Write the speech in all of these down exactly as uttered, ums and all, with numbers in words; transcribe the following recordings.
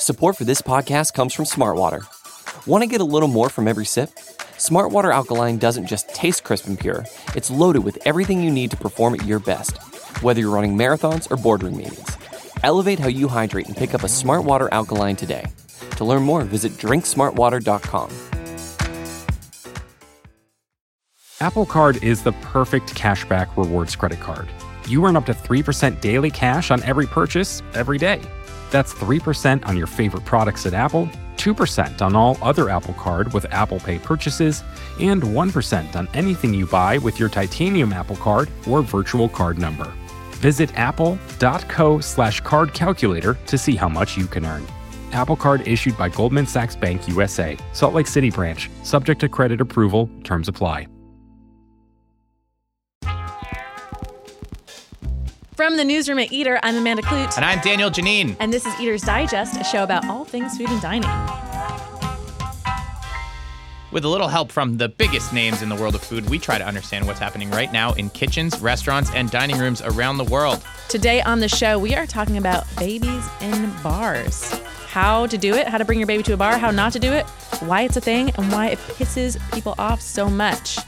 Support for this podcast comes from Smartwater. Want to get a little more from every sip? Smartwater Alkaline doesn't just taste crisp and pure, it's loaded with everything you need to perform at your best, whether you're running marathons or boardroom meetings. Elevate how you hydrate and pick up a Smartwater Alkaline today. To learn more, visit drink smartwater dot com. Apple Card is the perfect cashback rewards credit card. You earn up to three percent daily cash on every purchase every day. That's three percent on your favorite products at Apple, two percent on all other Apple Card with Apple Pay purchases, and one percent on anything you buy with your titanium Apple Card or virtual card number. Visit apple.co slash card calculator to see how much you can earn. Apple Card issued by Goldman Sachs Bank U S A, Salt Lake City branch, subject to credit approval, terms apply. From the newsroom at Eater, I'm Amanda Kloot. And I'm Daniel Janine. And this is Eater's Digest, a show about all things food and dining. With a little help from the biggest names in the world of food, we try to understand what's happening right now in kitchens, restaurants, and dining rooms around the world. Today on the show, we are talking about babies in bars. How to do it, how to bring your baby to a bar, how not to do it, why it's a thing, and why it pisses people off so much.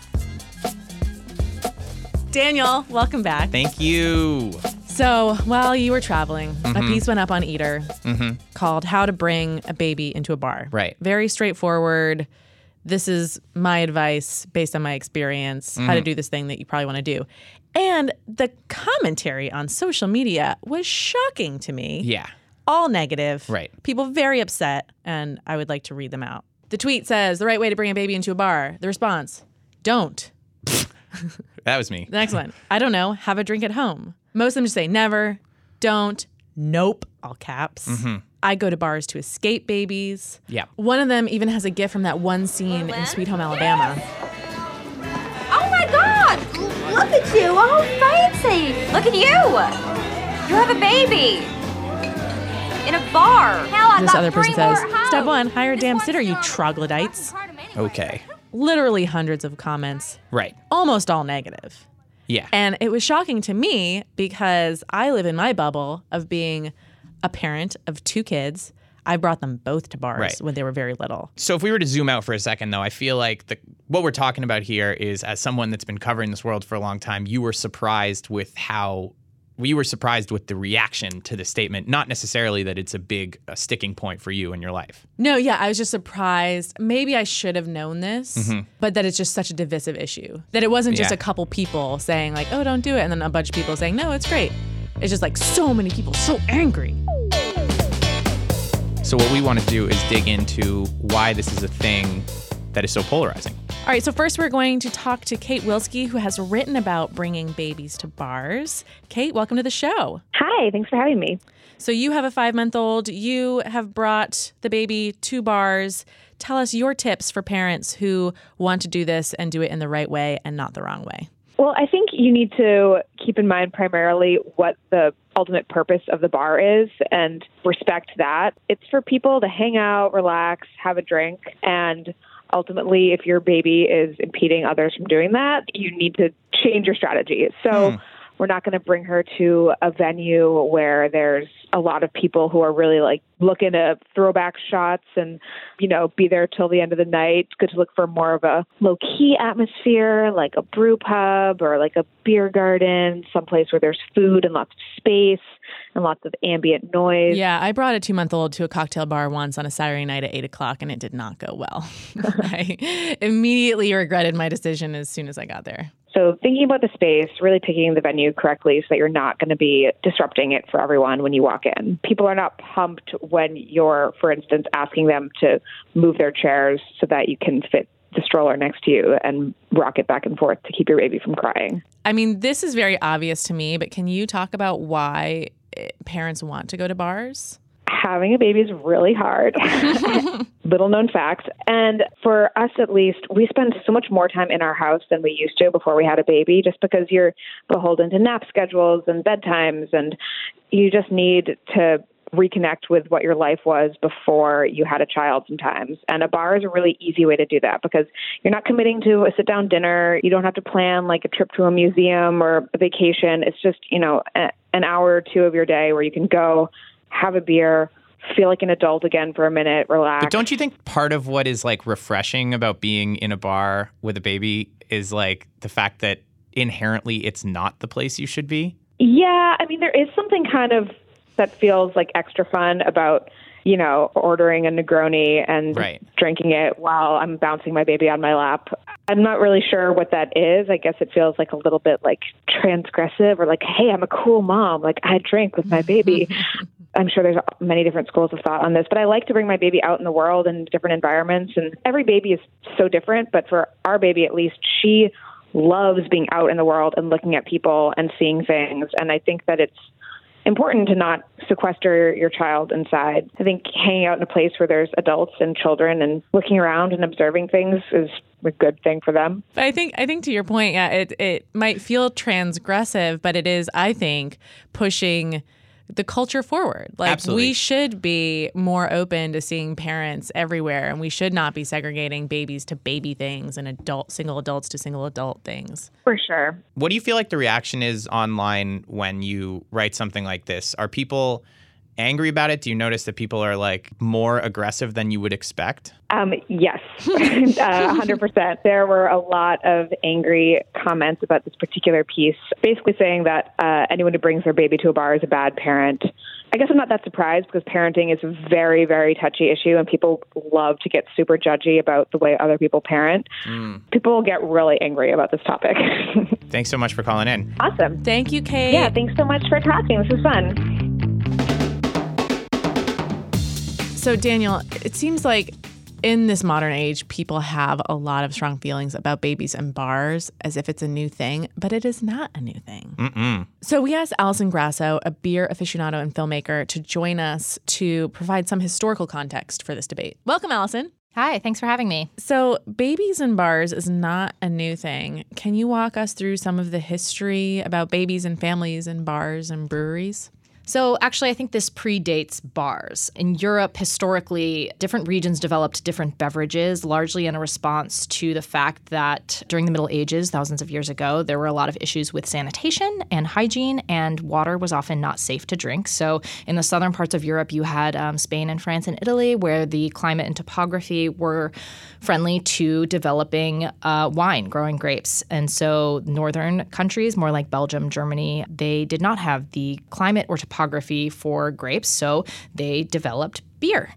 Daniel, welcome back. Thank you. So while you were traveling, Mm-hmm. a piece went up on Eater Mm-hmm. called How to Bring a Baby into a Bar. Right. Very straightforward. This is my advice based on my experience, Mm-hmm. how to do this thing that you probably want to do. And the commentary on social media was shocking to me. Yeah. All negative. Right. People very upset, and I would like to read them out. The tweet says, the right way to bring a baby into a bar. The response, don't. That was me. The next one, I don't know, have a drink at home. Most of them just say never, don't, nope, all caps. Mm-hmm. I go to bars to escape babies. Yeah. One of them even has a gif from that one scene in Sweet Home Alabama. Oh my God! Look at you, all fancy! Look at you! You have a baby! In a bar! Hell, I This got other person three more says, at home. step one, hire a This damn one's sitter, you so troglodytes. hard to part 'em anyway. Okay. Literally hundreds of comments, Right. almost all negative. Yeah. And it was shocking to me because I live in my bubble of being a parent of two kids. I brought them both to bars Right. when they were very little. So if we were to zoom out for a second, though, I feel like the what we're talking about here is, as someone that's been covering this world for a long time, you were surprised with how we were surprised with the reaction to the statement, not necessarily that it's a big a sticking point for you in your life. No, yeah, I was just surprised. Maybe I should have known this, Mm-hmm. but that it's just such a divisive issue. That it wasn't just Yeah. a couple people saying like, oh, don't do it, and then a bunch of people saying, no, it's great. It's just like so many people so angry. So what we want to do is dig into why this is a thing that is so polarizing. All right, so first we're going to talk to Kate Wilski, who has written about bringing babies to bars. Kate, welcome to the show. Hi, thanks for having me. So you have a five-month-old. You have brought the baby to bars. Tell us your tips for parents who want to do this and do it in the right way and not the wrong way. Well, I think you need to keep in mind primarily what the ultimate purpose of the bar is and respect that. It's for people to hang out, relax, have a drink, and ultimately, if your baby is impeding others from doing that, you need to change your strategy. So Hmm. we're not going to bring her to a venue where there's a lot of people who are really like looking to throw back shots and, you know, be there till the end of the night. It's good to look for more of a low-key atmosphere, like a brew pub or like a beer garden, someplace where there's food and lots of space and lots of ambient noise. Yeah, I brought a two-month-old to a cocktail bar once on a Saturday night at eight o'clock, and it did not go well. I immediately regretted my decision as soon as I got there. So thinking about the space, really picking the venue correctly so that you're not going to be disrupting it for everyone when you walk in. People are not pumped when you're, for instance, asking them to move their chairs so that you can fit the stroller next to you and rock it back and forth to keep your baby from crying. I mean, this is very obvious to me, but can you talk about why parents want to go to bars? Having a baby is really hard. Little known fact. And for us, at least, we spend so much more time in our house than we used to before we had a baby, just because you're beholden to nap schedules and bedtimes, and you just need to reconnect with what your life was before you had a child sometimes. And a bar is a really easy way to do that because you're not committing to a sit-down dinner. You don't have to plan like a trip to a museum or a vacation. It's just, you know, a, an hour or two of your day where you can go, have a beer, feel like an adult again for a minute, relax. But don't you think part of what is like refreshing about being in a bar with a baby is like the fact that inherently it's not the place you should be? Yeah, I mean, there is something kind of that feels like extra fun about, you know, ordering a Negroni and right. drinking it while I'm bouncing my baby on my lap. I'm not really sure what that is. I guess it feels like a little bit like transgressive or like, hey, I'm a cool mom. Like I drink with my baby. I'm sure there's many different schools of thought on this, but I like to bring my baby out in the world in different environments. And every baby is so different. But for our baby, at least, she loves being out in the world and looking at people and seeing things. And I think that it's important to not sequester your child inside. I think hanging out in a place where there's adults and children and looking around and observing things is a good thing for them. But I think I think to your point, yeah, it it might feel transgressive, but it is, I think, pushing the culture forward. Like Absolutely. We should be more open to seeing parents everywhere, and we should not be segregating babies to baby things and adult single adults to single adult things. For sure. What do you feel like the reaction is online when you write something like this? Are people angry about it? Do you notice that people are like more aggressive than you would expect? Um, yes, uh, one hundred percent. There were a lot of angry comments about this particular piece, basically saying that uh, anyone who brings their baby to a bar is a bad parent. I guess I'm not that surprised because parenting is a very, very touchy issue and people love to get super judgy about the way other people parent. Mm. People get really angry about this topic. Thanks so much for calling in. Awesome. Thank you, Kate. Yeah, thanks so much for talking. This was fun. So, Daniel, it seems like in this modern age, people have a lot of strong feelings about babies and bars as if it's a new thing, but it is not a new thing. Mm-mm. So we asked Allison Grasso, a beer aficionado and filmmaker, to join us to provide some historical context for this debate. Welcome, Allison. Hi, thanks for having me. So babies and bars is not a new thing. Can you walk us through some of the history about babies and families and bars and breweries? So actually, I think this predates bars. In Europe, historically, different regions developed different beverages, largely in a response to the fact that during the Middle Ages, thousands of years ago, there were a lot of issues with sanitation and hygiene, and water was often not safe to drink. So in the southern parts of Europe, you had um, Spain and France and Italy, where the climate and topography were friendly to developing uh, wine, growing grapes. And so northern countries, more like Belgium, Germany, they did not have the climate or topography for grapes, so they developed beer.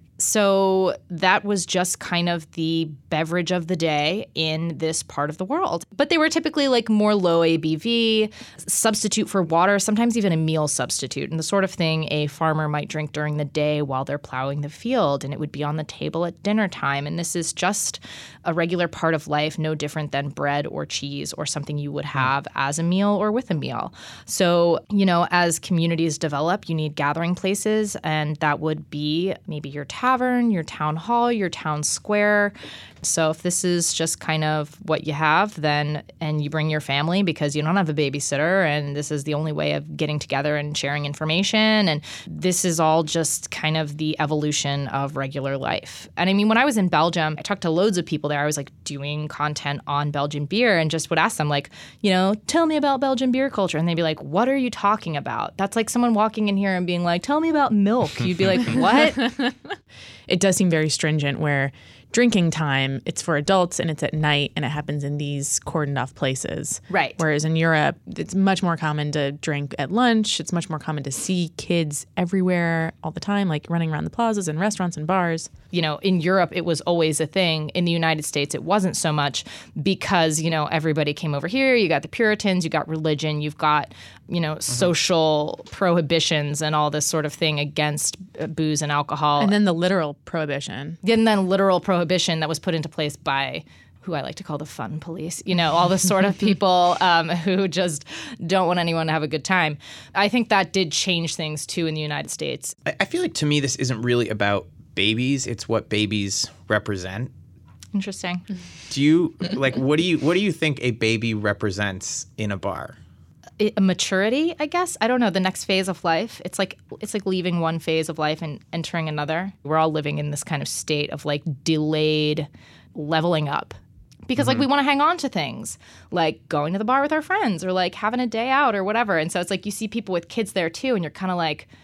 So that was just kind of the beverage of the day in this part of the world. But they were typically like more low A B V, substitute for water, sometimes even a meal substitute, and the sort of thing a farmer might drink during the day while they're plowing the field, and it would be on the table at dinner time. And this is just a regular part of life, no different than bread or cheese or something you would have as a meal or with a meal. So, you know, as communities develop, you need gathering places, and that would be maybe your tavern, your town hall, your town square. So if this is just kind of what you have, then, and you bring your family because you don't have a babysitter, and this is the only way of getting together and sharing information, and this is all just kind of the evolution of regular life. And I mean, when I was in Belgium, I talked to loads of people there. I was like doing content on Belgian beer and just would ask them like, you know, tell me about Belgian beer culture. And they'd be like, what are you talking about? That's like someone walking in here and being like, tell me about milk. You'd be like, what? It does seem very stringent where drinking time, it's for adults and it's at night and it happens in these cordoned off places. Right. Whereas in Europe, it's much more common to drink at lunch. It's much more common to see kids everywhere all the time, like running around the plazas and restaurants and bars. You know, in Europe, it was always a thing. In the United States, it wasn't so much because, you know, everybody came over here. You got the Puritans, you got religion, you've got, you know, mm-hmm. social prohibitions and all this sort of thing against booze and alcohol. And then the literal prohibition. And then literal prohibition that was put into place by who I like to call the fun police, you know, all the sort of people um, who just don't want anyone to have a good time. I think that did change things, too, in the United States. I, I feel like, to me, this isn't really about babies. It's what babies represent. Interesting. Do you, like, what do you, what do you think a baby represents in a bar? A maturity, I guess. I don't know, the next phase of life. It's like it's like leaving one phase of life and entering another. We're all living in this kind of state of like delayed leveling up. Because mm-hmm. like we want to hang on to things like going to the bar with our friends or like having a day out or whatever. And so it's like you see people with kids there too and you're kind of like,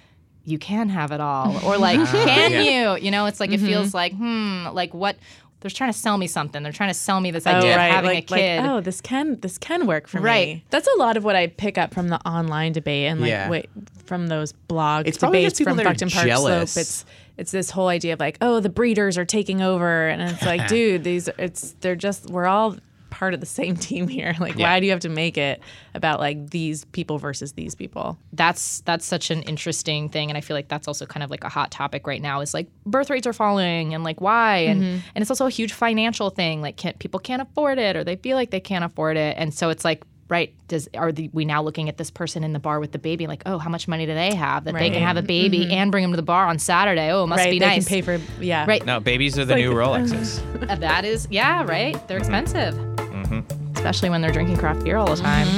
you can have it all, or like, can yeah. you? You know, it's like Mm-hmm. it feels like, hmm, like what? They're trying to sell me something. They're trying to sell me this idea Oh, right. of having like, a kid. Like, oh, this can this can work for Right. me. That's a lot of what I pick up from the online debate and like Yeah. wait, from those blog It's probably debates just people from that are Buckton Park jealous. Slope. It's it's this whole idea of like, oh, the breeders are taking over, and it's like, dude, these it's they're just we're all part of the same team here. Like, Yeah. why do you have to make it about like these people versus these people? that's that's such an interesting thing, and I feel like that's also kind of like a hot topic right now. Is like birth rates are falling, and like why, and and it's also a huge financial thing. Like, can't people can't afford it, or they feel like they can't afford it, and so it's like. Right? Does are the, we now looking at this person in the bar with the baby like, oh, how much money do they have that they can Right. have a baby and bring him to the bar on Saturday? Oh, it must right? be they nice. can pay for yeah. Right. No, babies are the like- new Rolexes. Uh, that is, yeah, right. They're expensive, Mm-hmm. especially when they're drinking craft beer all the time.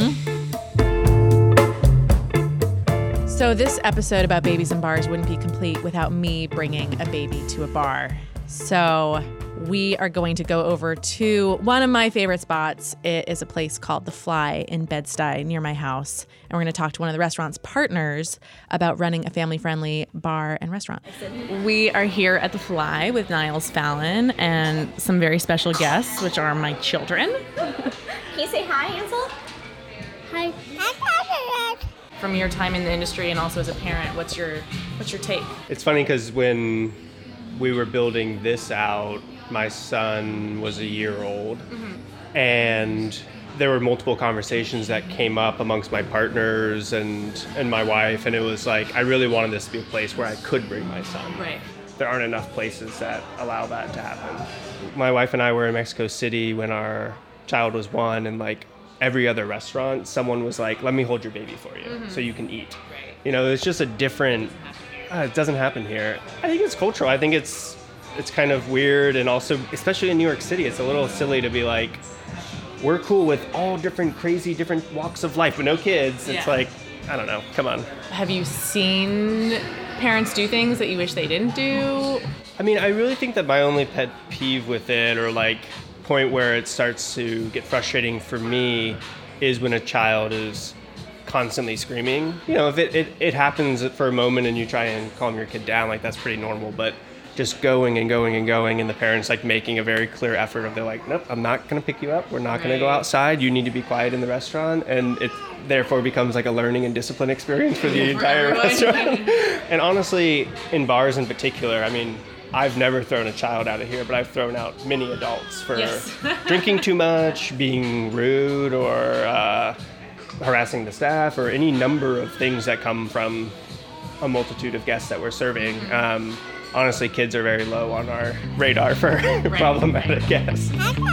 So this episode about babies and bars wouldn't be complete without me bringing a baby to a bar. So we are going to go over to one of my favorite spots. It is a place called The Fly in Bed-Stuy near my house. And we're going to talk to one of the restaurant's partners about running a family-friendly bar and restaurant. We are here at The Fly with Niles Fallon and some very special guests, which are my children. Can you say hi, Ansel? Hi. From your time in the industry and also as a parent, what's your what's your take? It's funny because when we were building this out, my son was a year old, and there were multiple conversations that came up amongst my partners and, and my wife, and it was like, I really wanted this to be a place where I could bring my son. Right. There aren't enough places that allow that to happen. My wife and I were in Mexico City when our child was one, and like every other restaurant, someone was like, let me hold your baby for you so you can eat. Right. You know, it's just a different, uh, it doesn't happen here. I think it's cultural. I think it's it's kind of weird, and also, especially in New York City, it's a little silly to be like, we're cool with all different crazy, different walks of life, but no kids. It's Yeah. like, I don't know, come on. Have you seen parents do things that you wish they didn't do? I mean, I really think that my only pet peeve with it, or like point where it starts to get frustrating for me, is when a child is constantly screaming. You know, if it, it, it happens for a moment and you try and calm your kid down, like that's pretty normal, but just going and going and going, and the parents like making a very clear effort of, they're like, nope, I'm not going to pick you up. We're not going to go Right. outside. You need to be quiet in the restaurant. And it therefore becomes like a learning and discipline experience for the entire restaurant. And honestly, in bars in particular, I mean, I've never thrown a child out of here, but I've thrown out many adults for Yes. drinking too much, being rude, or uh, harassing the staff, or any number of things that come from a multitude of guests that we're serving. Um, honestly, kids are very low on our radar for problematic guests.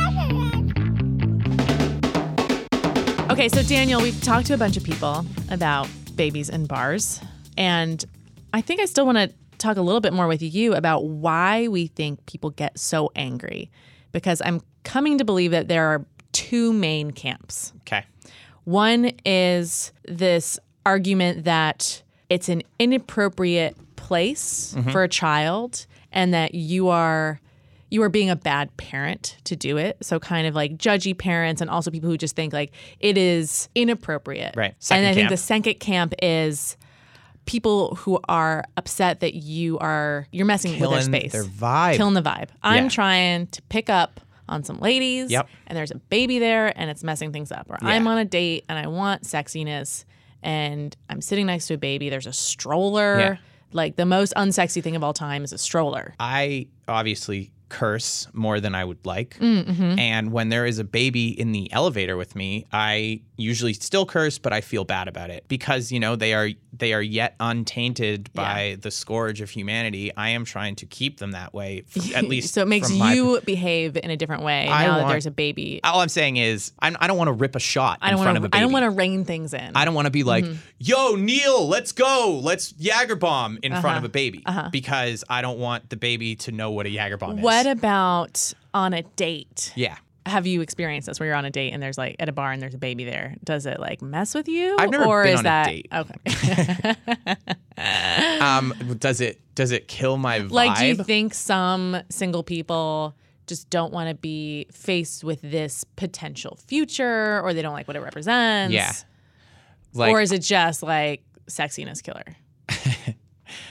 Okay, so Daniel, we've talked to a bunch of people about babies and bars, and I think I still want to talk a little bit more with you about why we think people get so angry, because I'm coming to believe that there are two main camps. Okay. One is this argument that it's an inappropriate place for a child, and that you are you are being a bad parent to do it. So kind of like judgy parents, and also people who just think like it is inappropriate. Right. Second and I think camp. the second camp is people who are upset that you are you're messing with Killing their space. their vibe. Killing the vibe. I'm Yeah. trying to pick up on some ladies, Yep. and there's a baby there, and it's messing things up. Or Yeah. I'm on a date and I want sexiness, and I'm sitting next to a baby. There's a stroller. Yeah. Like the most unsexy thing of all time is a stroller. I obviously curse more than I would like. Mm-hmm. And when there is a baby in the elevator with me, I usually still curse, but I feel bad about it because, you know, they are they are yet untainted by the scourge of humanity. I am trying to keep them that way, f- at least. So it makes from my you behave in a different way I now that want- there's a baby. All I'm saying is, I'm, I don't want to rip a shot I in don't front want of a to. baby. I don't want to rein things in. I don't want to be like, yo, Neil, let's go. Let's Jager bomb in front of Uh-huh. a baby because I don't want the baby to know what a Jager bomb is. What about on a date? Yeah. Have you experienced this where you're on a date and there's like at a bar and there's a baby there? Does it like mess with you? I've never or been is on a that, date. Okay. Um, does it does it kill my vibe? Like, do you think some single people just don't want to be faced with this potential future, or they don't like what it represents? Yeah. Like, or is it just like sexiness killer?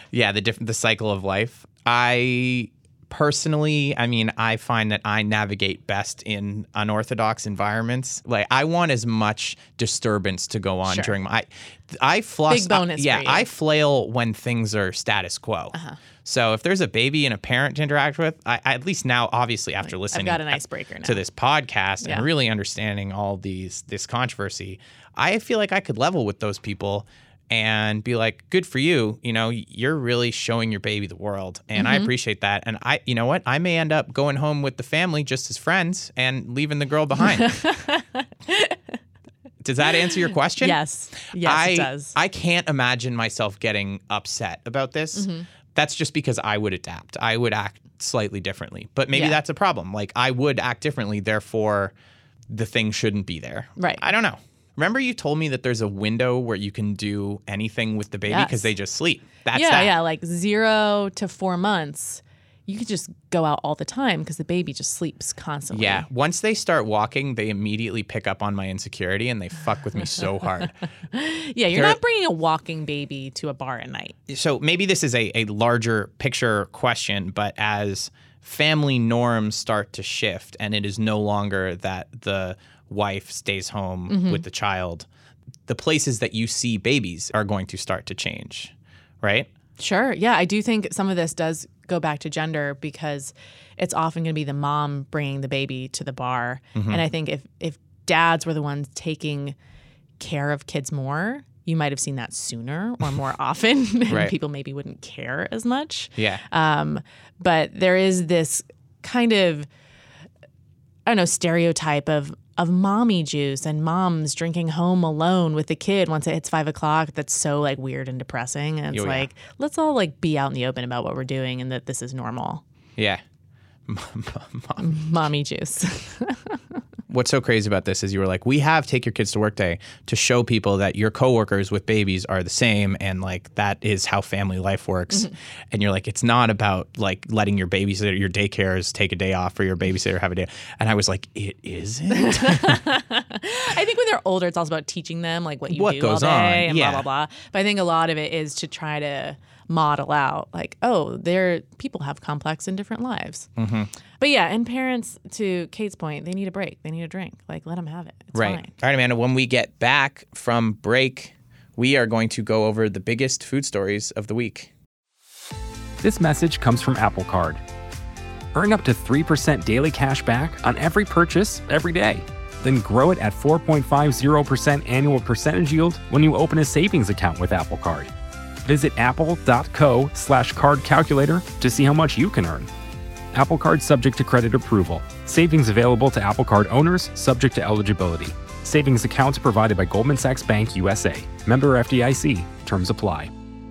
Yeah, the diff- the cycle of life. I personally, I mean, I find that I navigate best in unorthodox environments. Like, I want as much disturbance to go on Sure. during my. I, I fluss. Big bonus I, yeah, for you. I flail when things are status quo. Uh-huh. So if there's a baby and a parent to interact with, I, I at least now, obviously, after listening got an icebreaker now. to this podcast Yeah. and really understanding all these this controversy, I feel like I could level with those people and be like, good for you. You know, you're really showing your baby the world. And Mm-hmm. I appreciate that. And I, you know what? I may end up going home with the family just as friends and leaving the girl behind. Does that answer your question? Yes. Yes, I, it does. I can't imagine myself getting upset about this. Mm-hmm. That's just because I would adapt. I would act slightly differently. But maybe Yeah. that's a problem. Like, I would act differently. Therefore, the thing shouldn't be there. Right. I don't know. Remember you told me that there's a window where you can do anything with the baby because Yes. they just sleep. That's yeah, that. yeah, like zero to four months. You could just go out all the time because the baby just sleeps constantly. Yeah. Once they start walking, they immediately pick up on my insecurity and they fuck with me so hard. Yeah, you're There- not bringing a walking baby to a bar at night. So maybe this is a, a larger picture question, but as family norms start to shift and it is no longer that the wife stays home Mm-hmm. with the child, the places that you see babies are going to start to change, right? Sure. Yeah, I do think some of this does go back to gender because it's often going to be the mom bringing the baby to the bar. Mm-hmm. And I think if if dads were the ones taking care of kids more, you might have seen that sooner or more often. And Right. people maybe wouldn't care as much. Yeah. Um, but there is this kind of, I don't know, stereotype of of mommy juice and moms drinking home alone with the kid once it hits five o'clock. That's so like weird and depressing. And it's Oh, yeah. like, let's all like be out in the open about what we're doing and that this is normal. Yeah. Mommy juice. What's so crazy about this is you were like, we have Take Your Kids to Work Day to show people that your coworkers with babies are the same and like that is how family life works. Mm-hmm. And you're like, it's not about like letting your babysitter, your daycares take a day off or your babysitter have a day. And I was like, it isn't. I think when they're older, it's also about teaching them like what you What do goes all day on, and yeah. blah, blah, blah. But I think a lot of it is to try to model out like, oh, they're people have complex and different lives. Mm-hmm. But yeah, and parents, to Kate's point, they need a break. They need a drink. Like, let them have it. It's Right. fine. All right, Amanda, when we get back from break, we are going to go over the biggest food stories of the week. This message comes from Apple Card. Earn up to three percent daily cash back on every purchase every day. Then grow it at four point five zero percent annual percentage yield when you open a savings account with Apple Card. Visit apple.co slash card calculator to see how much you can earn. Apple Card subject to credit approval. Savings available to Apple Card owners subject to eligibility. Savings accounts provided by Goldman Sachs Bank U S A. Member F D I C. Terms apply.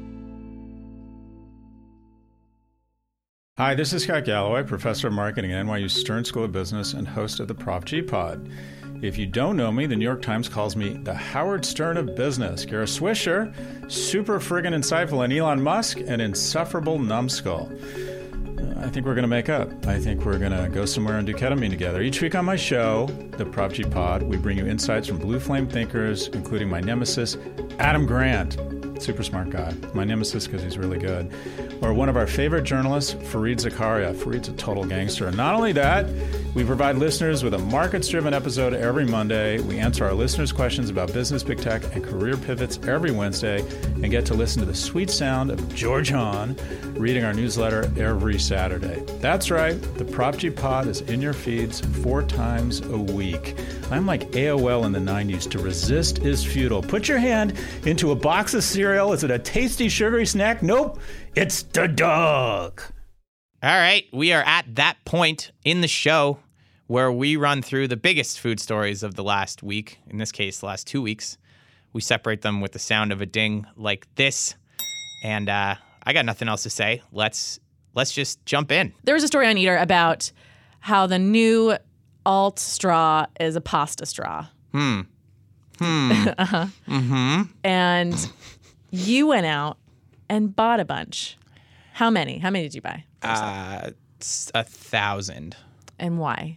Hi, this is Scott Galloway, professor of marketing at N Y U Stern School of Business and host of the Prof G Pod. If you don't know me, the New York Times calls me the Howard Stern of business. Kara Swisher, super friggin' insightful, and Elon Musk, an insufferable numbskull. Uh, I think we're going to make up. I think we're going to go somewhere and do ketamine together. Each week on my show, the Prof G Pod, we bring you insights from blue flame thinkers, including my nemesis, Adam Grant. Super smart guy. My nemesis because he's really good. Or one of our favorite journalists, Fareed Zakaria. Fareed's a total gangster. And not only that, we provide listeners with a markets-driven episode every Monday. We answer our listeners' questions about business, big tech, and career pivots every Wednesday, and get to listen to the sweet sound of George Hahn reading our newsletter every Saturday. That's right, the Prop G Pod is in your feeds four times a week. I'm like A O L in the nineties. To resist is futile. Put your hand into a box of cereal. Is it a tasty, sugary snack? Nope, it's the dog. All right, we are at that point in the show where we run through the biggest food stories of the last week, in this case, the last two weeks. We separate them with the sound of a ding like this. And uh, I got nothing else to say. Let's let's just jump in. There was a story on Eater about how the new alt straw is a pasta straw. Hmm. Hmm. uh-huh. Mm-hmm. And you went out and bought a bunch. How many? How many did you buy? Uh, s- a thousand. And why?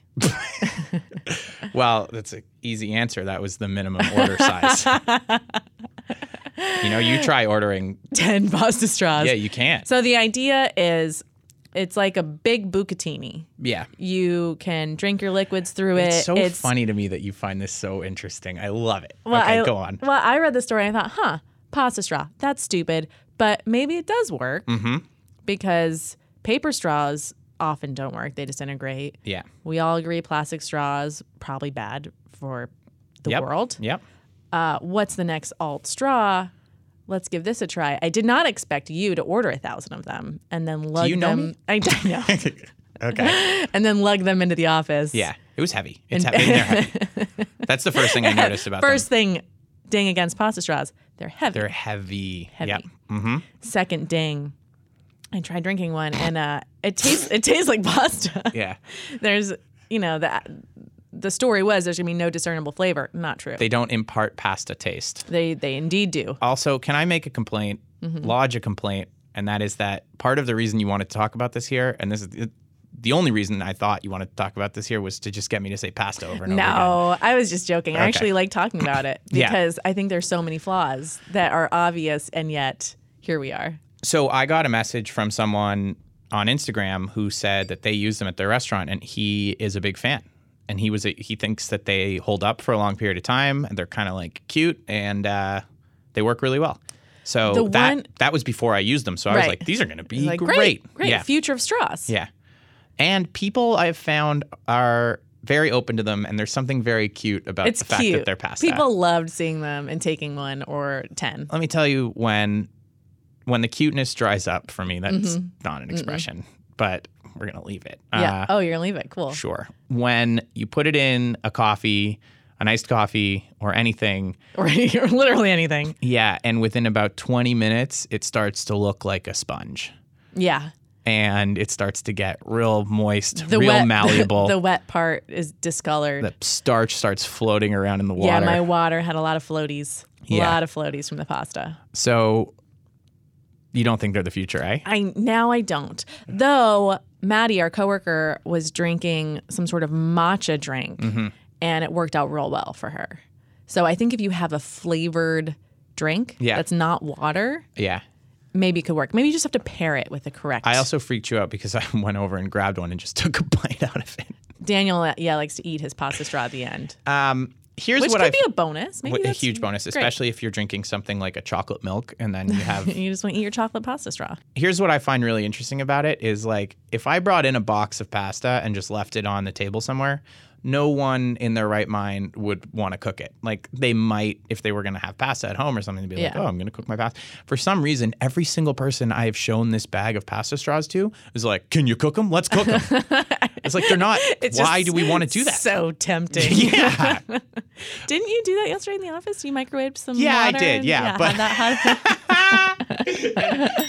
Well, that's an easy answer. That was the minimum order size. You know, you try ordering ten pasta straws. Yeah, you can't. So the idea is it's like a big bucatini. Yeah. You can drink your liquids through it. It's so it's, funny to me that you find this so interesting. I love it. Well, okay, I, go on. Well, I read the story and I thought, huh, pasta straw. That's stupid. But maybe it does work mm-hmm. because paper straws often don't work. They disintegrate. Yeah. We all agree plastic straws, probably bad for the yep. world. Yep. Uh, what's the next alt straw? Let's give this a try. I did not expect you to order a thousand of them and then lug Do you know them. Me? I don't know. Okay. And then lug them into the office. Yeah, it was heavy. It's And- heavy. They're heavy. That's the first thing I noticed about First them. thing, ding against pasta straws. They're heavy. They're heavy. Heavy. Yep. Mm-hmm. Second ding. I tried drinking one and uh, it tastes it tastes like pasta. Yeah. There's, you know, the the story was there's gonna be no discernible flavor. Not true. They don't impart pasta taste. They they indeed do. Also, can I make a complaint, Mhm. lodge a complaint, and that is that part of the reason you wanted to talk about this here, and this is the, the only reason I thought you wanted to talk about this here was to just get me to say pasta over and over again. No, I was just joking. I Okay. actually like talking about it Yeah. because I think there's so many flaws that are obvious and yet here we are. So I got a message from someone on Instagram who said that they use them at their restaurant, and he is a big fan. And he was a, he thinks that they hold up for a long period of time, and they're kind of like cute, and uh, they work really well. So The that one- that was before I used them. So I was Right. like, these are going to be Like, great. great, great. Yeah. Future of straws. Yeah. And people I've found are very open to them, and there's something very cute about It's the fact cute. that they're pasta. People loved seeing them and taking one or ten. Let me tell you, when when the cuteness dries up for me, that's Mhm. not an Mm-mm. expression, but we're going to leave it. Yeah. Uh, oh, you're gonna leave it. Cool. Sure. When you put it in a coffee, an iced coffee, or anything, Or or literally anything. yeah, and within about twenty minutes, it starts to look like a sponge. Yeah. And it starts to get real moist, The real wet, malleable. The, the wet part is discolored. The starch starts floating around in the water. Yeah, my water had a lot of floaties. A Yeah. lot of floaties from the pasta. So you don't think they're the future, eh? I now I don't. Though Maddie, our coworker, was drinking some sort of matcha drink, Mhm. and it worked out real well for her. So I think if you have a flavored drink Yeah. that's not water, Yeah. maybe it could work. Maybe you just have to pair it with the correct. I also freaked you out because I went over and grabbed one and just took a bite out of it. Daniel, yeah, likes to eat his pasta straw at the end, Um, here's which what could I be a bonus. Maybe a that's huge bonus, great. especially if you're drinking something like a chocolate milk and then you have. You just want to eat your chocolate pasta straw. Here's what I find really interesting about it is like if I brought in a box of pasta and just left it on the table somewhere, no one in their right mind would want to cook it. Like they might, if they were going to have pasta at home or something, they'd be like, Yeah. oh, I'm going to cook my pasta. For some reason, every single person I have shown this bag of pasta straws to is like, can you cook them? Let's cook them. It's like, they're not, It's why just do we want to do that? So tempting. Yeah. Didn't you do that yesterday in the office? You microwaved some Yeah, I water did, and- yeah, but- had that-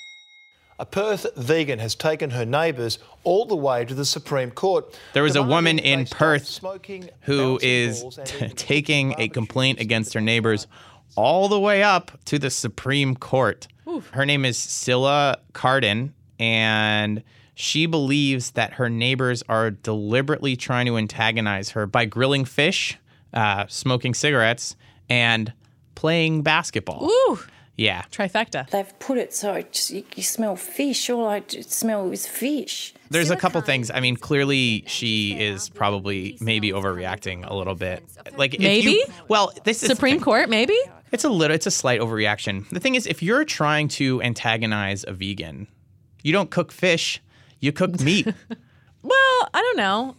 A Perth vegan has taken her neighbours all the way to the Supreme Court. There was a demanding woman they in stop Perth smoking, who bouncing is balls and t- eating taking a barbecue complaint against her neighbors all the way up to the Supreme Court. Her name is Scylla Cardin, and she believes that her neighbors are deliberately trying to antagonize her by grilling fish, uh, smoking cigarettes, and playing basketball. Ooh, Yeah. trifecta. They've put it so it just, you, you smell fish. All I j- smell is fish. There's a couple things. I mean, clearly she is probably maybe overreacting a little bit. Like if Maybe? you, well, this is the Supreme thing. Court, maybe? It's a little. It's a slight overreaction. The thing is, if you're trying to antagonize a vegan, you don't cook fish. You cook meat. Well, I don't know.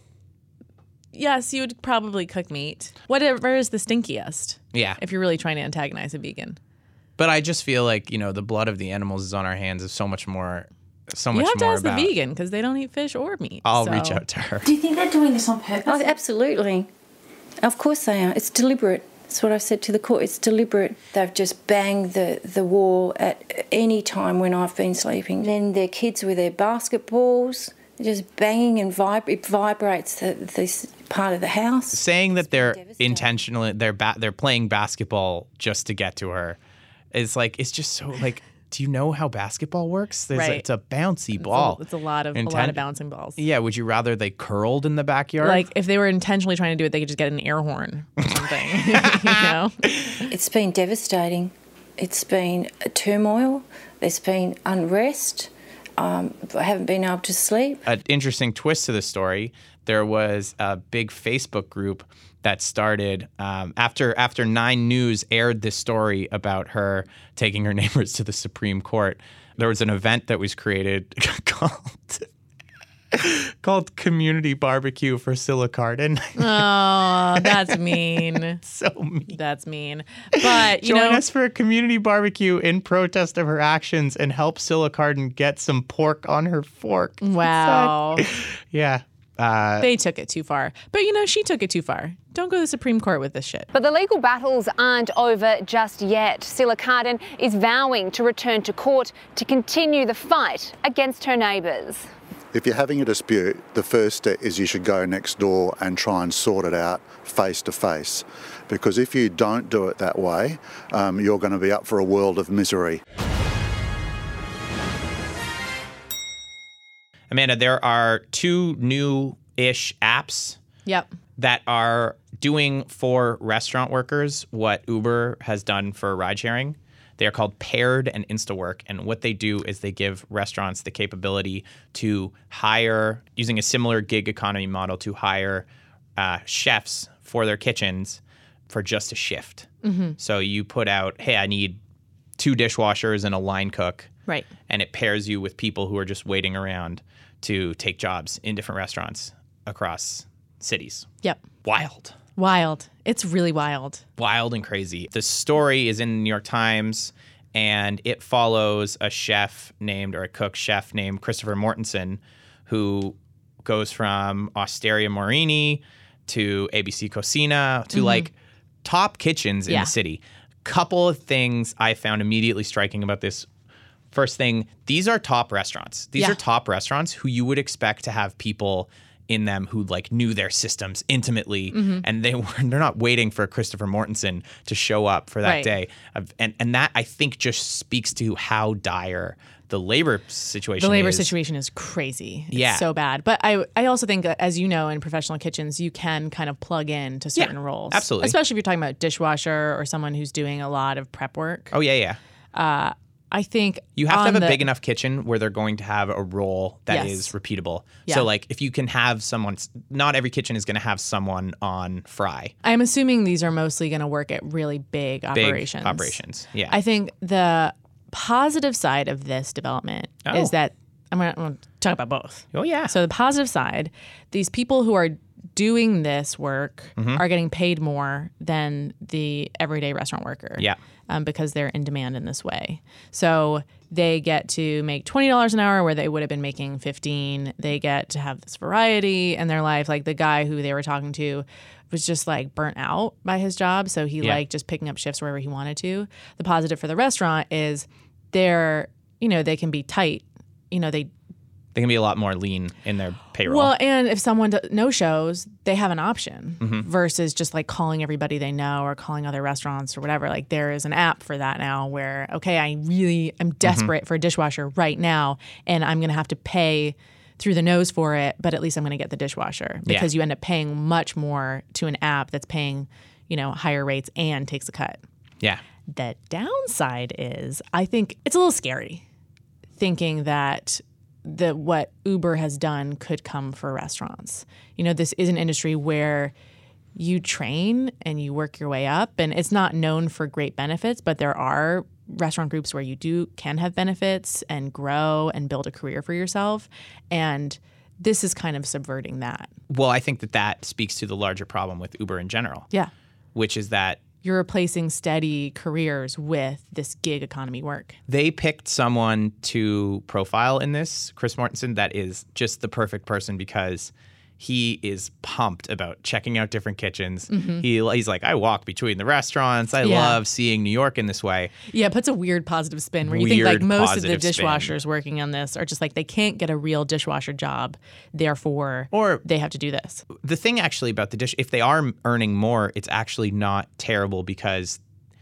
Yes, you would probably cook meat. Whatever is the stinkiest, Yeah. if you're really trying to antagonize a vegan. But I just feel like, you know, the blood of the animals is on our hands is so much more, so much You have to more ask about. the vegan because they don't eat fish or meat. I'll so. reach out to her. Do you think they're doing this on purpose? Oh, absolutely. Of course they are. It's deliberate. That's what I've said to the court. It's deliberate. They've just banged the, the wall at any time when I've been sleeping. Then their kids with their basketballs, just banging and vib- it vibrates the, this part of the house. Saying that they're intentionally they're ba- they're playing basketball just to get to her, is like it's just so like. Do you know how basketball works? There's Right. a, it's a bouncy It's a- ball. It's a, lot of a lot Inten- of bouncing balls. Yeah. Would you rather they curled in the backyard? Like if they were intentionally trying to do it, they could just get an air horn or something. You know? It's been devastating. It's been a turmoil. There's been unrest. Um, I haven't been able to sleep. An interesting twist to the story, there was a big Facebook group that started um, after after Nine News aired this story about her taking her neighbors to the Supreme Court. There was an event that was created called called Community Barbecue for Scylla Cardin. Oh, that's mean. So mean. That's mean. But, you Join know, us for a community barbecue in protest of her actions and help Scylla Cardin get some pork on her fork. wow. Yeah. Uh, They took it too far. But, you know, she took it too far. Don't go to the Supreme Court with this shit. But the legal battles aren't over just yet. Scylla Cardin is vowing to return to court to continue the fight against her neighbours. If you're having a dispute, the first step is you should go next door and try and sort it out face to face. Because if you don't do it that way, um, you're going to be up for a world of misery. Amanda, there are two new-ish apps Yep. that are doing for restaurant workers what Uber has done for ride sharing. They are called Paired and InstaWork. And what they do is they give restaurants the capability to hire, using a similar gig economy model, to hire uh, chefs for their kitchens for just a shift. Mm-hmm. So you put out, hey, I need two dishwashers and a line cook. Right. And it pairs you with people who are just waiting around to take jobs in different restaurants across cities. Yep. Wild. Wild. It's really wild. Wild and crazy. The story is in the New York Times, and it follows a chef named, or a cook chef named Christopher Mortensen, who goes from Osteria Morini to A B C Cocina to Mhm. like top kitchens in Yeah. the city. Couple of things I found immediately striking about this. First thing, these are top restaurants. These Yeah. are top restaurants who you would expect to have people in them who like knew their systems intimately, Mhm. and they were they're not waiting for Christopher Mortensen to show up for that Right. day. Of- And and that I think just speaks to how dire the labor situation The labor is. situation is crazy. It's Yeah. so bad. But I I also think, that, as you know, in professional kitchens, you can kind of plug in to certain Yeah, roles. absolutely. Especially if you're talking about dishwasher or someone who's doing a lot of prep work. Oh yeah, yeah. Uh, I think You have to on have a the- big enough kitchen where they're going to have a role that Yes. is repeatable. Yeah. So like if you can have someone, not every kitchen is going to have someone on fry. I'm assuming these are mostly going to work at really big Big operations. operations. Yeah. I think the positive side of this development Oh. is that I'm going to talk about both. Oh, yeah. So the positive side, these people who are doing this work Mhm. are getting paid more than the everyday restaurant worker. Yeah. Um, because they're in demand in this way. So they get to make twenty dollars an hour where they would have been making fifteen. They get to have this variety in their life. Like the guy who they were talking to was just like burnt out by his job. So he Yeah. liked just picking up shifts wherever he wanted to. The positive for the restaurant is they're, you know, they can be tight. You know, they They can be a lot more lean in their payroll. well, and if someone no shows, they have an option Mhm. versus just like calling everybody they know or calling other restaurants or whatever. Like there is an app for that now where, okay, I really am desperate for a dishwasher right now and I'm going to have to pay through the nose for it, but at least I'm going to get the dishwasher Yeah. because you end up paying much more to an app that's paying, you know, higher rates and takes a cut. Yeah. The downside is I think it's a little scary thinking that the what Uber has done could come for restaurants. You know, this is an industry where you train and you work your way up, and it's not known for great benefits, but there are restaurant groups where you do can have benefits and grow and build a career for yourself. And this is kind of subverting that. Well, I think that that speaks to the larger problem with Uber in general. Yeah. Which is that You're replacing steady careers with this gig economy work. they picked someone to profile in this, Chris Mortensen, that is just the perfect person because he is pumped about checking out different kitchens. Mhm. He He's like, I walk between the restaurants. I Yeah. love seeing New York in this way. Yeah, it puts a weird positive spin where you think like Weird most of the positive spin. dishwashers working on this are just like they can't get a real dishwasher job, therefore or they have to do this. The thing actually about the dish, if they are earning more, it's actually not terrible because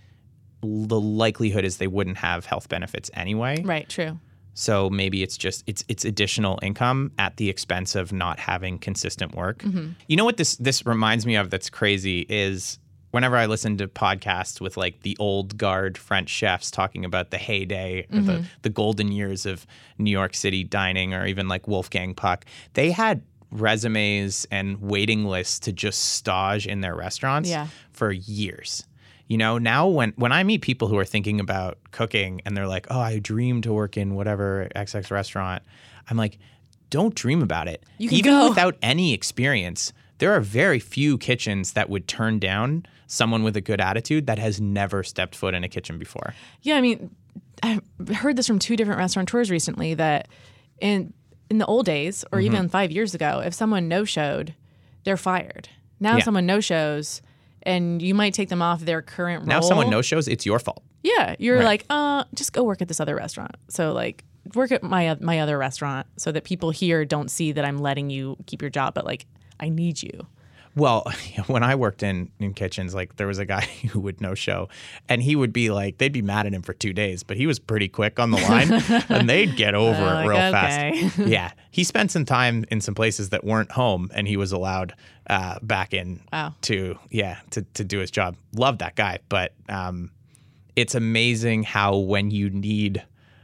the likelihood is they wouldn't have health benefits anyway. Right, true. So maybe it's just it's it's additional income at the expense of not having consistent work. Mhm. You know what this this reminds me of that's crazy is whenever I listen to podcasts with like the old guard French chefs talking about the heyday or Mhm. the, the golden years of New York City dining, or even like Wolfgang Puck, they had resumes and waiting lists to just stage in their restaurants Yeah. for years. You know, now when, when I meet people who are thinking about cooking and they're like, oh, I dream to work in whatever X X restaurant, I'm like, don't dream about it. You can Even go. without any experience, there are very few kitchens that would turn down someone with a good attitude that has never stepped foot in a kitchen before. Yeah, I mean, I've heard this from two different restaurateurs recently that in in the old days, or Mhm. even five years ago, if someone no-showed, they're fired. Now Yeah. someone no-shows, and you might take them off their current role. Now someone no-shows, it's your fault. Yeah, you're Right. like, uh, just go work at this other restaurant. So like, work at my my other restaurant, so that people here don't see that I'm letting you keep your job, but like, I need you. Well, when I worked in, in kitchens, like there was a guy who would no show, and he would be like, they'd be mad at him for two days, but he was pretty quick on the line, and they'd get over Uh, it like, real okay. fast. Yeah, he spent some time in some places that weren't home, and he was allowed uh, back in Wow. to yeah to to do his job. Love that guy, but um, it's amazing how when you need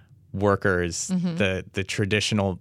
workers, Mhm. the the traditional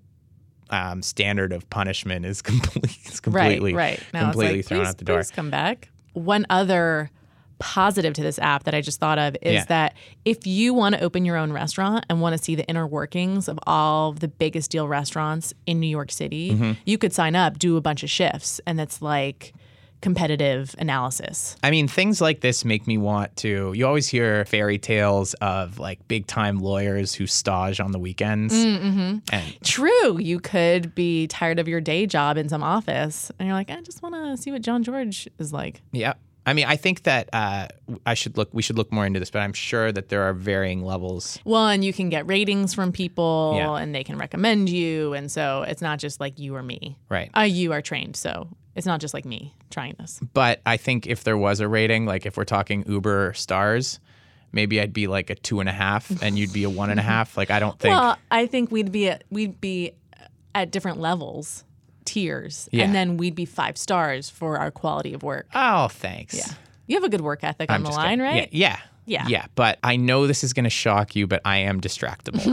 Um, standard of punishment is, complete, is completely, right, right. Now completely it's like, thrown please, out the door. Please come back. One other positive to this app that I just thought of is Yeah. that if you want to open your own restaurant and want to see the inner workings of all of the biggest deal restaurants in New York City, Mhm. you could sign up, do a bunch of shifts, and it's like competitive analysis. I mean, things like this make me want to. You always hear fairy tales of like big time lawyers who stage on the weekends. Mm-hmm. And True. You could be tired of your day job in some office, and you're like, I just want to see what John George is like. yeah, I mean, I think that uh, I should look. We should look more into this, but I'm sure that there are varying levels. Well, and you can get ratings from people, Yeah. and they can recommend you, and so it's not just like you or me. Right. Uh, you are trained, so it's not just like me trying this. But I think if there was a rating, like if we're talking Uber stars, maybe I'd be like a two and a half, and you'd be a one and a half. Like I don't think. Well, I think we'd be at, we'd be at different levels, tiers, Yeah. and then we'd be five stars for our quality of work. Oh, thanks. Yeah, you have a good work ethic I'm on the just line, kidding. right? Yeah, Yeah. yeah. Yeah. But I know this is going to shock you, but I am distractible.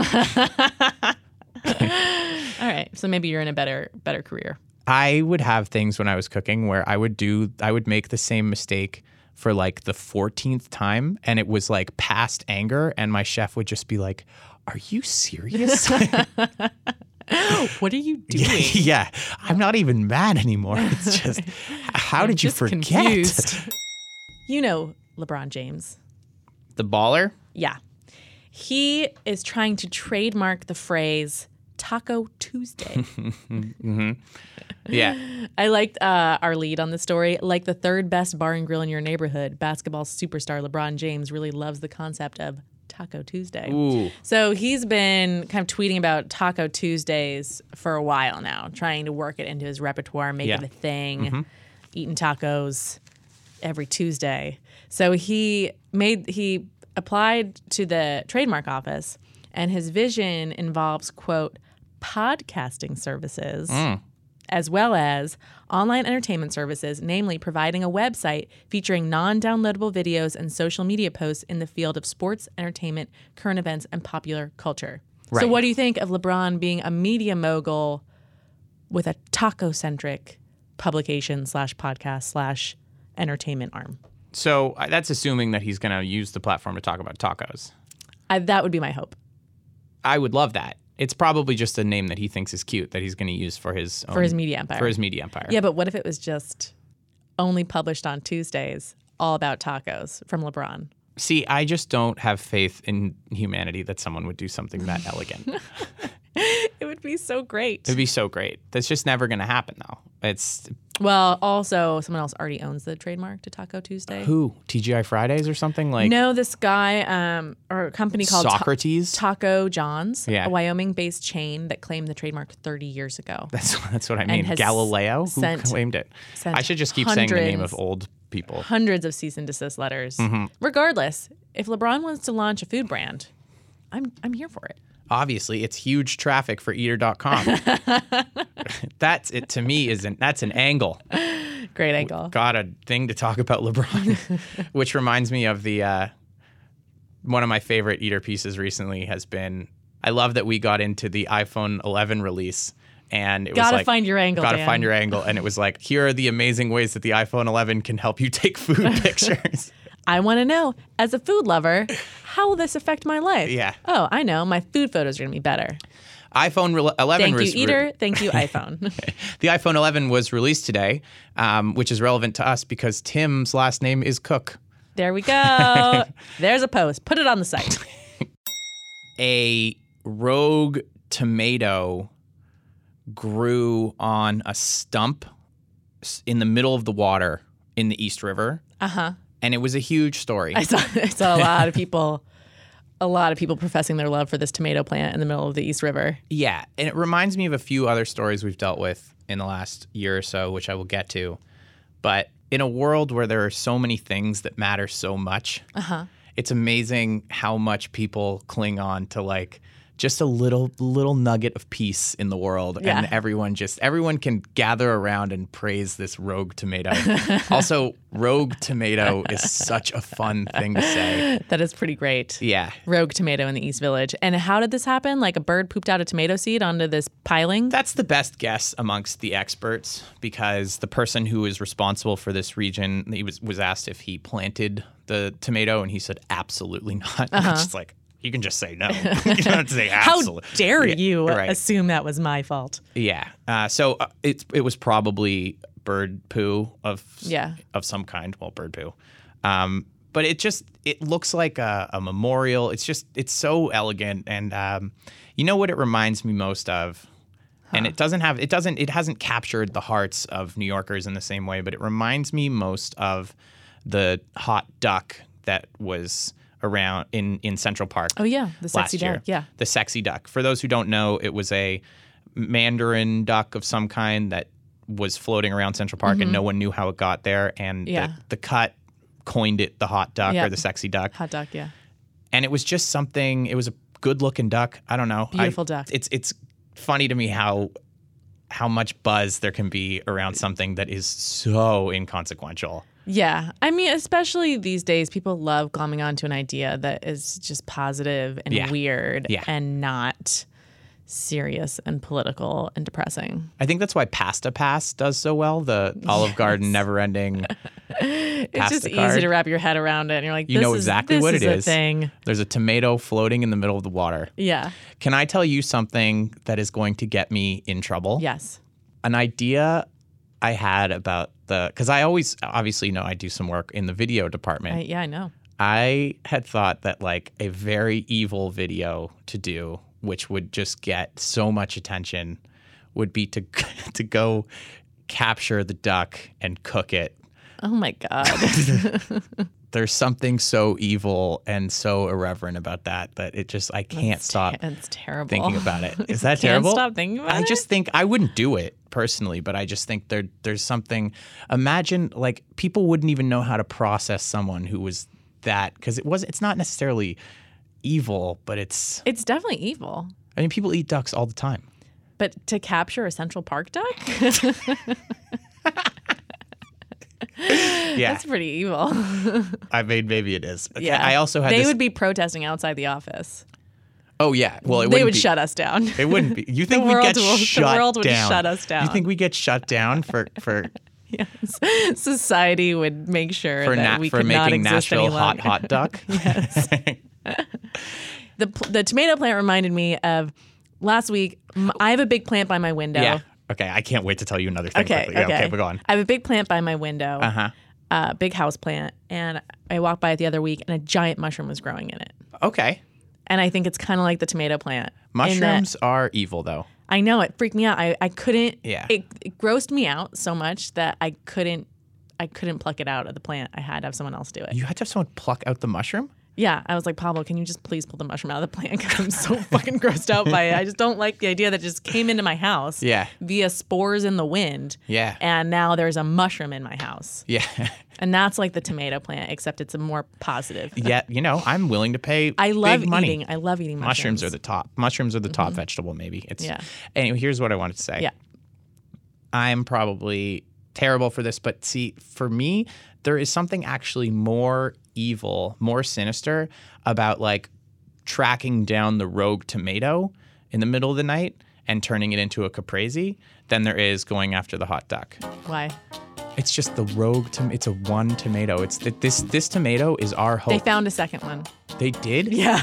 All right, so maybe you're in a better better career. I would have things when I was cooking where I would do, I would make the same mistake for like the fourteenth time, and it was like past anger, and my chef would just be like, "Are you serious?" What are you doing? Yeah, I'm not even mad anymore. It's just, how I'm did you just forget? confused. You know LeBron James. The baller? Yeah. He is trying to trademark the phrase Taco Tuesday. mm-hmm. Yeah. I liked uh, our lead on the story. Like the third best bar and grill in your neighborhood, basketball superstar LeBron James really loves the concept of Taco Tuesday. Ooh. So he's been kind of tweeting about Taco Tuesdays for a while now, trying to work it into his repertoire, make Yeah. it a thing, Mhm. eating tacos every Tuesday. So he made he applied to the trademark office, and his vision involves, quote, podcasting services, Mm. as well as online entertainment services, namely providing a website featuring non-downloadable videos and social media posts in the field of sports, entertainment, current events, and popular culture. So Right. what do you think of LeBron being a media mogul with a taco-centric publication slash podcast slash entertainment arm? So uh, that's assuming that he's going to use the platform to talk about tacos. I, that would be my hope. I would love that. It's probably just a name that he thinks is cute that he's going to use for his For own- his media empire. For his media empire. Yeah, but what if it was just only published on Tuesdays, all about tacos from LeBron? See, I just don't have faith in humanity that someone would do something that elegant. It would be so great. It'd be so great. That's just never going to happen, though. It's Well, also, someone else already owns the trademark to Taco Tuesday. who? T G I Fridays or something? Like no, this guy um, or a company called Ta- Socrates? Taco John's, Yeah. a Wyoming-based chain that claimed the trademark thirty years ago. That's that's what I And mean. has Galileo? Who sent- claimed it? sent I should just keep saying the name of hundreds- old people. Hundreds of cease and desist letters. Mhm. Regardless, if LeBron wants to launch a food brand, I'm I'm here for it. Obviously, it's huge traffic for eater dot com. That's it to me is an that's an angle. Great angle. Got a thing to talk about LeBron, which reminds me of the uh, one of my favorite eater pieces recently has been. I love that we got into the iPhone eleven release. And it gotta was like, find your angle. Gotta Dan. find your angle. And it was like, here are the amazing ways that the iPhone eleven can help you take food pictures. I want to know, as a food lover, how will this affect my life? Yeah. Oh, I know. My food photos are going to be better. iPhone eleven. Thank was you, eater. Re- Thank you, iPhone. The iPhone eleven was released today, um, which is relevant to us because Tim's last name is Cook. There we go. There's a post. Put it on the site. A rogue tomato grew on a stump in the middle of the water in the East River. Uh-huh. And it was a huge story. I saw, I saw a lot of people, a lot of people professing their love for this tomato plant in the middle of the East River. Yeah. And it reminds me of a few other stories we've dealt with in the last year or so, which I will get to. But in a world where there are so many things that matter so much, uh-huh. it's amazing how much people cling on to like just a little little nugget of peace in the world. Yeah. And everyone just everyone can gather around and praise this rogue tomato. Also, rogue tomato is such a fun thing to say. That is pretty great. Yeah. Rogue tomato in the East Village. And how did this happen? Like a bird pooped out a tomato seed onto this piling? That's the best guess amongst the experts because the person who is responsible for this region, he was, was asked if he planted the tomato and he said absolutely not. Uh-huh. It's just like, you can just say no. You don't have to say How absolutely. dare Yeah, you right. assume that was my fault? Yeah. Uh, so uh, it it was probably bird poo of Yeah. of some kind. Well, bird poo. Um, but it just it looks like a, a memorial. It's just it's so elegant, and um, you know what it reminds me most of. And it doesn't have it doesn't it hasn't captured the hearts of New Yorkers in the same way, but it reminds me most of the hot duck that was around in, in Central Park. Oh yeah, the sexy last year. duck. Yeah. The sexy duck. For those who don't know, it was a mandarin duck of some kind that was floating around Central Park Mhm. and no one knew how it got there. And Yeah. the, the cut coined it the hot duck Yeah. or the sexy duck. Hot duck, yeah. And it was just something, it was a good looking duck. I don't know. Beautiful I, duck. It's it's funny to me how how much buzz there can be around something that is so inconsequential. Yeah. I mean, especially these days, people love glomming onto an idea that is just positive and Yeah. weird Yeah. and not serious and political and depressing. I think that's why Pasta Pass does so well. The Olive Garden never ending. It's just easy to wrap your head around it. And you're like, You this know is- exactly this what is it a is. thing. There's a tomato floating in the middle of the water. Yeah. Can I tell you something that is going to get me in trouble? Yes. An idea I had about the, because I always, obviously, you know, I do some work in the video department. I, yeah, I know. I had thought that like a very evil video to do, which would just get so much attention, would be to to go capture the duck and cook it. Oh my God. There's something so evil and so irreverent about that that it just I can't That's stop ter- it's terrible. thinking about it. Is that Can't terrible? stop thinking about I it? just think I wouldn't do it personally, but I just think there there's something. Imagine like people wouldn't even know how to process someone who was that because it was it's not necessarily evil, but it's It's definitely evil. I mean people eat ducks all the time. But to capture a Central Park duck? Yeah. That's pretty evil. I mean maybe it is. But Yeah. I also had They this, would be protesting outside the office. Oh yeah. Well, it They wouldn't would be, shut us down. It wouldn't be. You think The we world get will- the shut world would down? shut us down. You think we get shut down for for Yes. Society would make sure for that nat- we for could not making exist any Nashville hot longer. hot duck? Yes. the the tomato plant reminded me of last week. m- I have a big plant by my window. Yeah. Okay. I can't wait to tell you another thing Okay. quickly. Yeah, okay. okay. But go on. I have a big plant by my window. Uh huh. Uh, big house plant, and I walked by it the other week, and a giant mushroom was growing in it. Okay. And I think it's kind of like the tomato plant. in that- Mushrooms are evil, though. I know it freaked me out. I, I couldn't. Yeah. It, it grossed me out so much that I couldn't. I couldn't pluck it out of the plant. I had to have someone else do it. You had to have someone pluck out the mushroom? Yeah, I was like, Pablo, can you just please pull the mushroom out of the plant? Because I'm so fucking grossed out by it. I just don't like the idea that it just came into my house Yeah. via spores in the wind. Yeah. And now there's a mushroom in my house. Yeah. And that's like the tomato plant, except it's a more positive. Yet, you know, I'm willing to pay I love big money. eating. I love eating mushrooms. Mushrooms are the top. Mushrooms are the top vegetable, maybe. It's Yeah. Anyway, here's what I wanted to say. Yeah. I'm probably terrible for this, but see, for me, there is something actually more evil, more sinister about like tracking down the rogue tomato in the middle of the night and turning it into a caprese than there is going after the hot duck. Why? It's just the rogue tom- it's a one tomato. It's that this this tomato is our hope. They found a second one. They did? Yeah.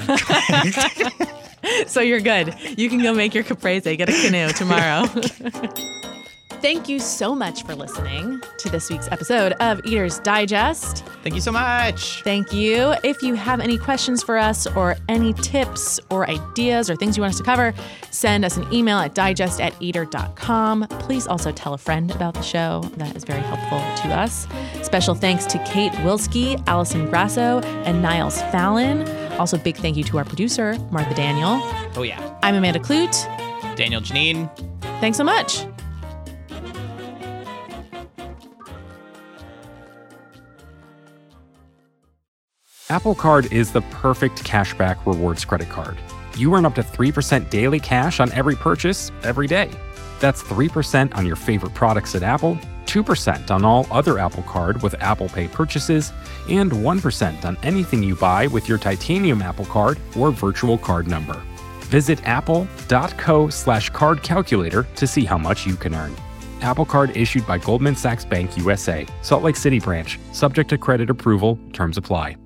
So you're good. You can go make your caprese, get a canoe tomorrow. Thank you so much for listening to this week's episode of Eater's Digest. Thank you so much. Thank you. If you have any questions for us or any tips or ideas or things you want us to cover, send us an email at digest at eater dot com. Please also tell a friend about the show. That is very helpful to us. Special thanks to Kate Wilski, Allison Grasso, and Niles Fallon. Also, big thank you to our producer, Martha Daniel. Oh, yeah. I'm Amanda Kloot. Daniel Janine. Thanks so much. Apple Card is the perfect cashback rewards credit card. You earn up to three percent daily cash on every purchase every day. That's three percent on your favorite products at Apple, two percent on all other Apple Card with Apple Pay purchases, and one percent on anything you buy with your titanium Apple Card or virtual card number. Visit apple.co slash card calculator to see how much you can earn. Apple Card issued by Goldman Sachs Bank U S A, Salt Lake City branch, subject to credit approval, terms apply.